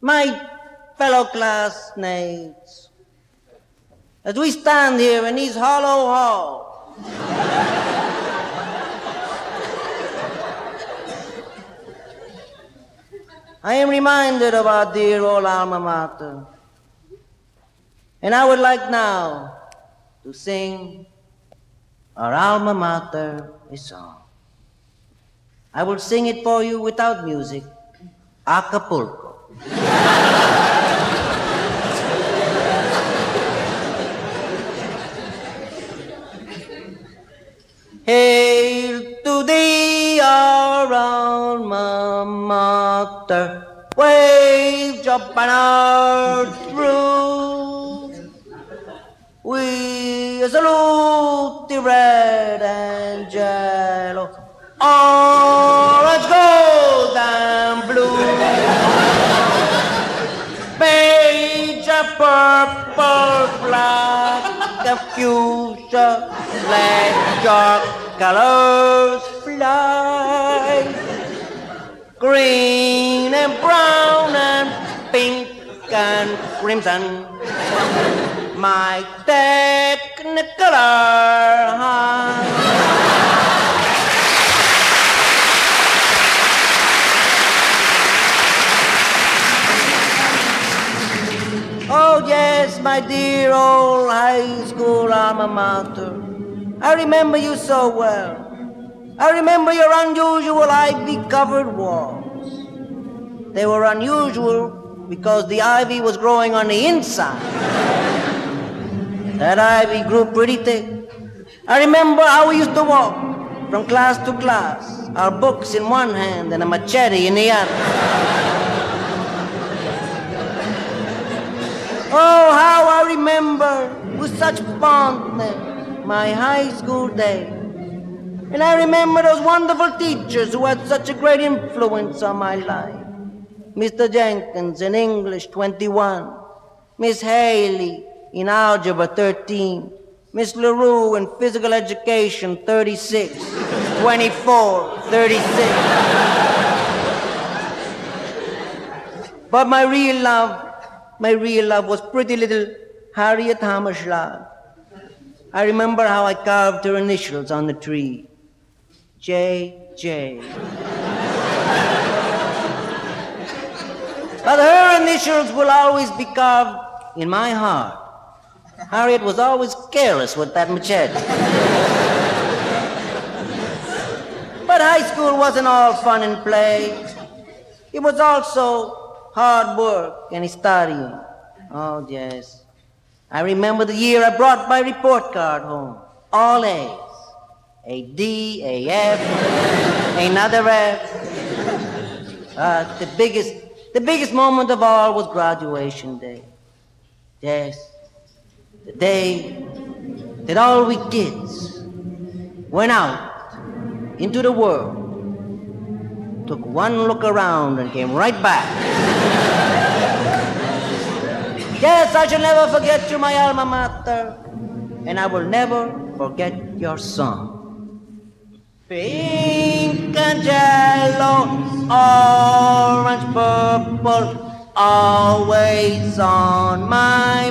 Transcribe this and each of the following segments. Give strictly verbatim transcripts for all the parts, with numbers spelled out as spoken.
My fellow classmates, as we stand here in these hollow halls, I am reminded of our dear old alma mater, and I would like now to sing our alma mater a song. I will sing it for you without music, a cappella. Hail to thee, our alma mater, wave your banner through. We salute the red and yellow, orange, gold, and blue. Beige and purple flag of fuchsia, let your colors fly. Green and brown and pink and crimson, my technicolor high. Oh yes, my dear old high school alma mater, I remember you so well. I remember your unusual ivy-covered walls. They were unusual because the ivy was growing on the inside. That ivy grew pretty thick. I remember how we used to walk from class to class, our books in one hand and a machete in the other. Oh, how I remember with such fondness my high school days. And I remember those wonderful teachers who had such a great influence on my life. Mister Jenkins in English twenty-one, Miss Haley in Algebra thirteen, Miss LaRue in Physical Education thirty-six, twenty-four, thirty-six. But my real love, my real love was pretty little Harriet Hammerschlag. I remember how I carved her initials on the tree. J J. But her initials will always be carved in my heart. Harriet was always careless with that machete. But high school wasn't all fun and play. It was also hard work and studying. Oh, yes. I remember the year I brought my report card home. All A's. A D, a F, another F. Uh, the biggest, the biggest moment of all was graduation day. Yes, the day that all we kids went out into the world, took one look around and came right back. Yes, I shall never forget you, my alma mater, and I will never forget your song. Pink and yellow, orange, purple, always on my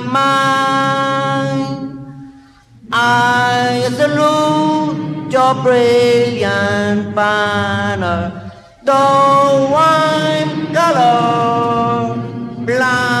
mind. I salute your brilliant banner, though I'm color blind.